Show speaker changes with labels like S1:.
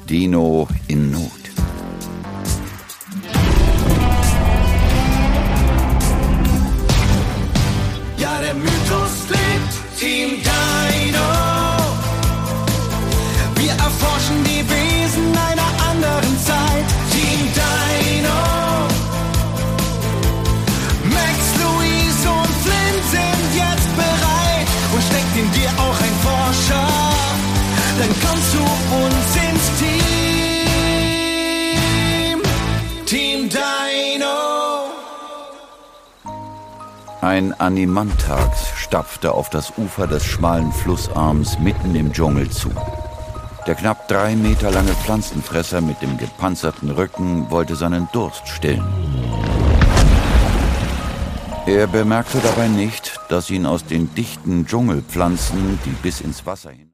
S1: Dino in Not.
S2: Ja, der Mythos lebt, Team Dino. Wir erforschen die Wesen einer anderen Zeit. Team Dino. Max, Louise und Flynn sind jetzt bereit. Und steckt in dir auch ein Forscher, dann komm zu uns ins Team. Team Dino.
S1: Ein Animantax stapfte auf das Ufer des schmalen Flussarms mitten im Dschungel zu. Der knapp 3 Meter lange Pflanzenfresser mit dem gepanzerten Rücken wollte seinen Durst stillen. Er bemerkte dabei nicht, dass ihn aus den dichten Dschungelpflanzen, die bis ins Wasser hin